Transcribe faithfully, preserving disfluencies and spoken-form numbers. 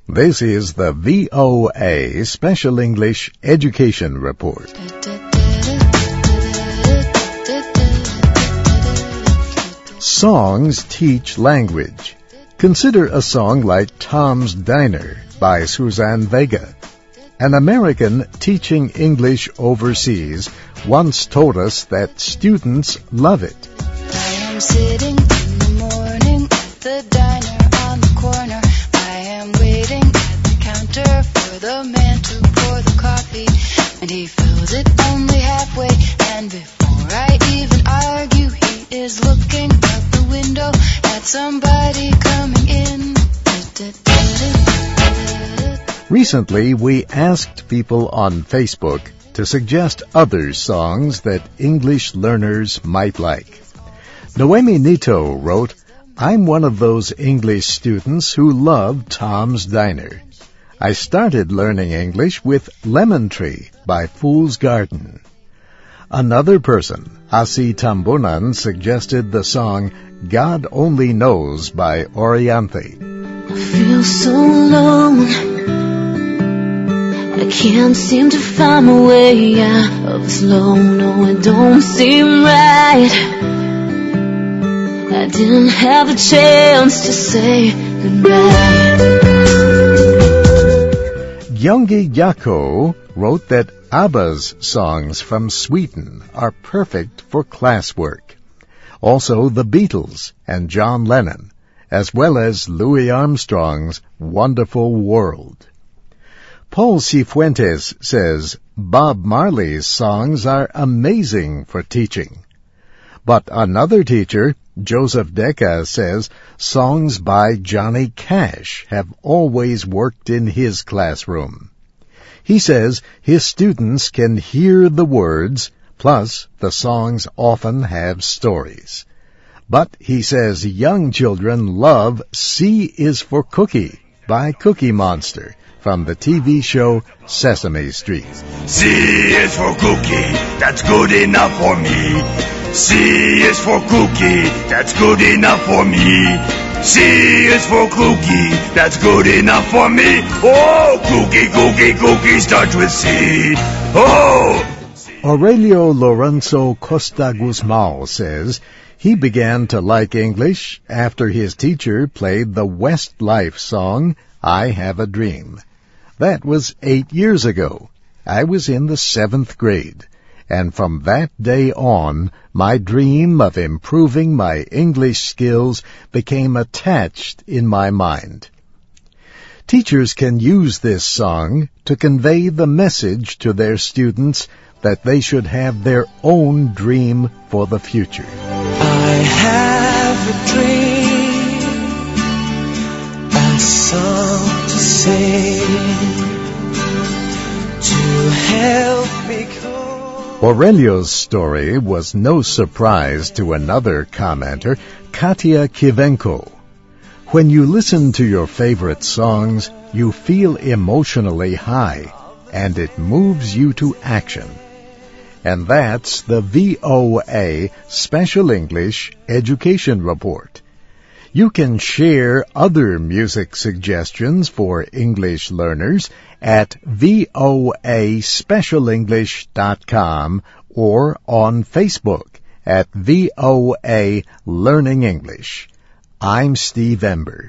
This is the V O A Special English Education Report. Songs teach language. Consider a song like Tom's Diner by Suzanne Vega. An American teaching English overseas once told us that students love it. I am sitting in the morning at the diner on the corner. I am waiting at the counter for the man to pour the coffee, and he fills it only halfway, and before I even argue, he is looking out the window at somebody coming in. Recently, we asked people on Facebook to suggest other songs that English learners might like. Noemi Nito wrote, "I'm one of those English students who love Tom's Diner. I started learning English with Lemon Tree by Fool's Garden." Another person, Asi Tambunan, suggested the song God Only Knows by Orianthi. I feel so alone. I can't seem to find my way out of this low. No, it don't seem right. I didn't have a chance to say goodbye. Gyeonggi Yako wrote that ABBA's songs from Sweden are perfect for classwork. Also the Beatles and John Lennon, as well as Louis Armstrong's Wonderful World. Paul Cifuentes says Bob Marley's songs are amazing for teaching. But another teacher, Joseph Deca, says songs by Johnny Cash have always worked in his classroom. He says his students can hear the words, plus the songs often have stories. But he says young children love C is for Cookie by Cookie Monster from the T V show Sesame Street. C is for cookie, that's good enough for me. C is for cookie, that's good enough for me. C is for cookie, that's good enough for me. Oh, cookie, cookie, cookie starts with C. Oh! Aurelio Lorenzo Costa Guzmão says he began to like English after his teacher played the Westlife song, I Have a Dream. That was eight years ago. I was in the seventh grade. And from that day on, my dream of improving my English skills became attached in my mind. Teachers can use this song to convey the message to their students that they should have their own dream for the future. I have a dream, a song to sing, to help me cope. Aurelio's story was no surprise to another commenter, Katya Kivenko. When you listen to your favorite songs, you feel emotionally high, and it moves you to action. And that's the V O A Special English Education Report. You can share other music suggestions for English learners at voa special english dot com or on Facebook at V O A Learning English. I'm Steve Ember.